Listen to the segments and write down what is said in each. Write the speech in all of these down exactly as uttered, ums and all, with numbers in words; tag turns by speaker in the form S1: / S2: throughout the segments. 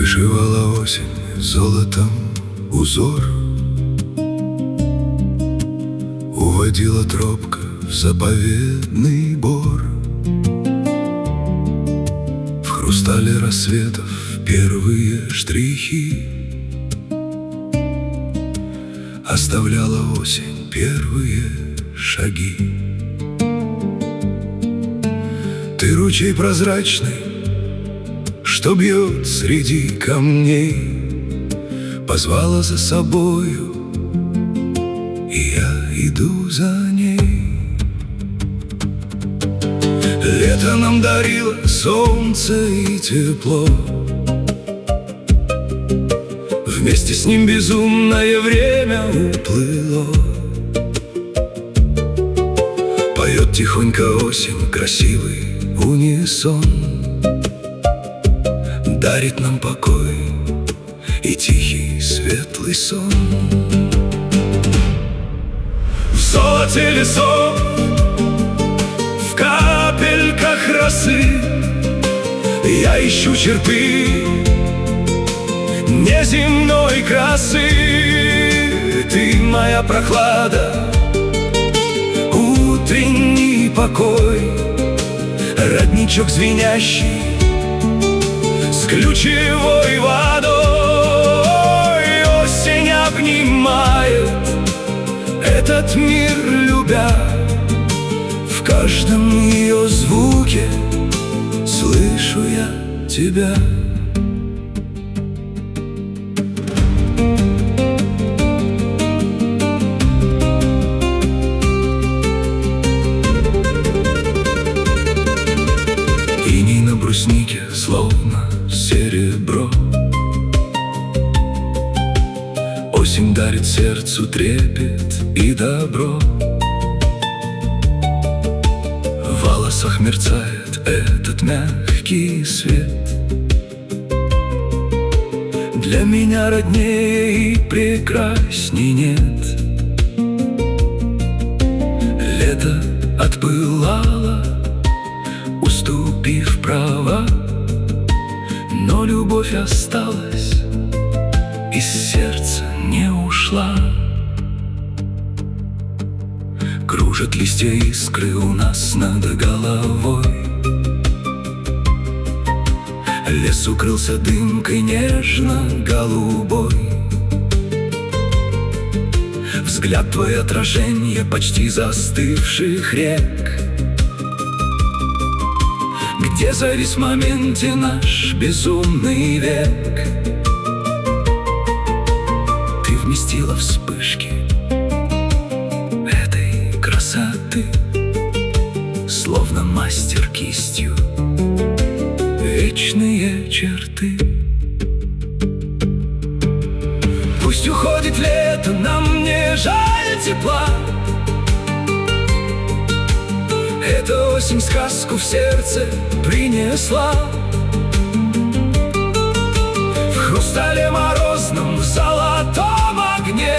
S1: Вышивала осень золотом узор, уводила тропка в заповедный бор. В хрустале рассветов первые штрихи оставляла осень первые шаги. Ты ручей прозрачный, что бьет среди камней, позвала за собою, и я иду за ней. Лето нам дарило солнце и тепло, вместе с ним безумное время уплыло. Поет тихонько осень красивый унисон, дарит нам покой и тихий светлый сон. В золоте лесов, в капельках росы я ищу черты неземной красы. Ты моя прохлада, утренний покой, родничок звенящий с ключевой водой. Осень обнимает этот мир, любя, в каждом ее звуке слышу я тебя. Иней на бруснике словно серебро, осень дарит сердцу трепет и добро. В волосах мерцает этот мягкий свет, для меня роднее и прекрасней нет. Лето отпылало, уступив права, но любовь осталась, из сердца не ушла. Кружат листья искры у нас над головой, лес укрылся дымкой нежно-голубой. Взгляд твой отражение почти застывших рек, где завис в моменте наш безумный век. Ты вместила вспышки этой красоты, словно мастер кистью вечные черты. Пусть уходит лето, нам не жаль тепла, эта осень сказку в сердце принесла. В хрустале морозном, в золотом огне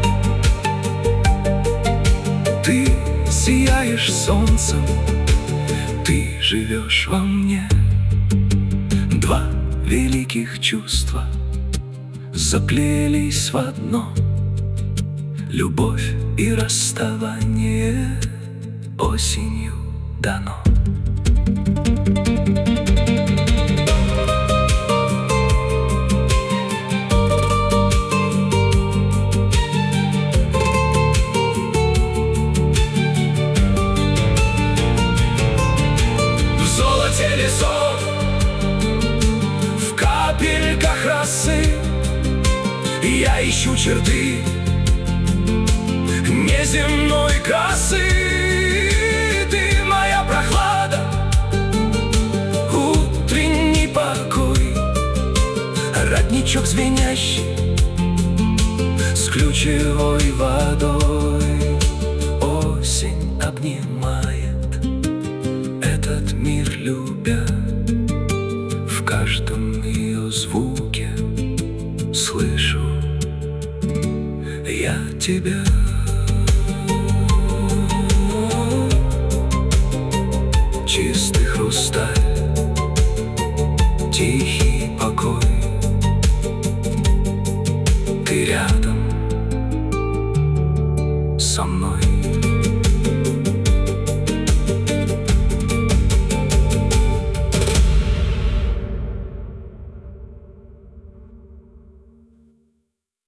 S1: ты сияешь солнцем, ты живешь во мне. Два великих чувства заплелись в одно, любовь и расставание осенью дано. В золоте лесов, в капельках росы я ищу черты неземной красы. Ты моя прохлада, утренний покой, родничок звенящий с ключевой водой. Осень обнимает этот мир, любя, в каждом ее звуке слышу я тебя.